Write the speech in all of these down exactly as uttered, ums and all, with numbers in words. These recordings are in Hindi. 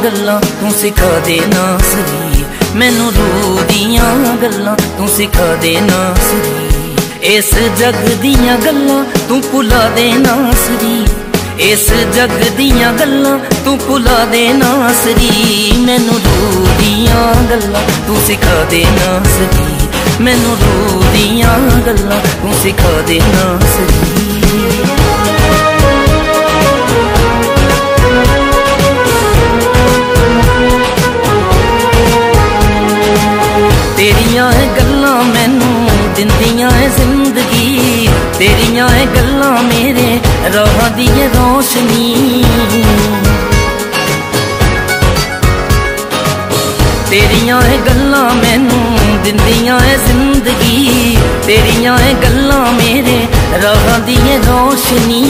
गल्लां तू सिखा देना सरी, मैनू रूह दियां गल्लां तू सिखा देना सरी। इस जग दियां गल्लां तू भुला देना सरी, इस जग दियां गल्लां तू भुला देना सरी। मैनू रूह दियां गल्लां तू सिखा देना सरी, मैनू रूह दियां गल्लां तू सिखा देना सरी। तेरियां है गल्लां मैनू दिंदियां है जिंदगी, तेरियां है गल्लां मेरे राह दी है रोशनी। तेरियां है गल्लां मैनू दिंदियां है जिंदगी, तेरियां है गल्लां मेरे राह दी है रोशनी।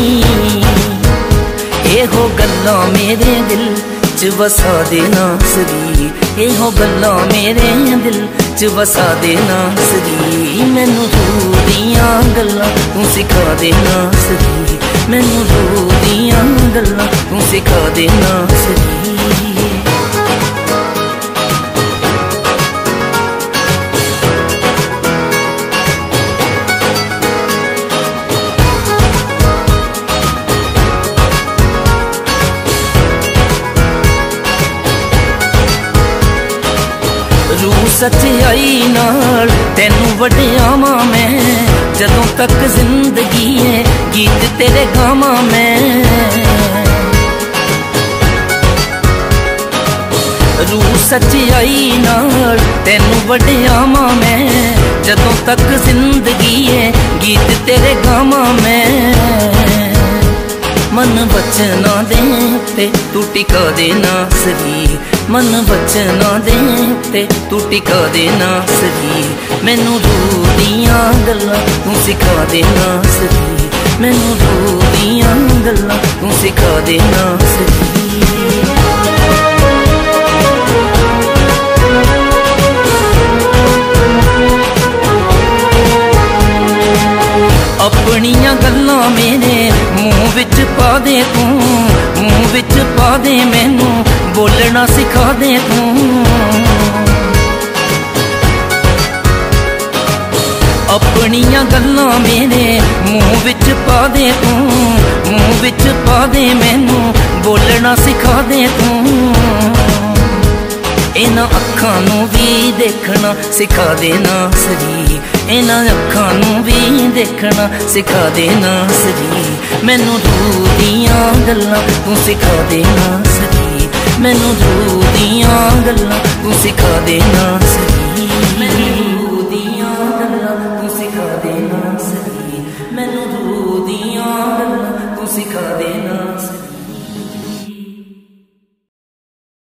एहो गल्लां मेरे दिल च वसा देना सरी, एहो गल्लां मेरे दिल च वसा देना सरी। मैनू रूह दियां गल्लां तू सिखा देना सरी, मैनू रूह दियां गल्लां तू सिखा देना सरी। रूह सच्चाई नाल तेनू वड्यावां मैं, जदों तक जिंदगी है गीत तेरे गावां मैं। रूह सच्चाई नाल तेनू वड्यावां मैं, जदों तक जिंदगी है गीत तेरे गावां मैं। मन वचना दे ते तू टिका देना सरी, मन वचना दे ते तू टिका देना सरी। मैनू रूह दियां गल्लां तू सिखा देना सरी, मैनू रूह दियां गल्लां तू सिखा देना सरी। अपनियां गल्लां मेरे मुँह विच पा दे तू, मुँह विच पा दे मैनू बोलना सिखा दे तू। अपनियां गल्लां मेरे मुँह विच पा दे तू, मुँह विच पा दे मैनू बोलना सिखा दे तू। इन्हां अखां नू भी देखना सिखा देना सरी, इन्हां अखां नू भी देखना सिखा देना सरी। मैनू रूह दियां गल्लां तू सिखा देना सरी, मैनू रूह दियां गल्लां तू सिखा देना सरी।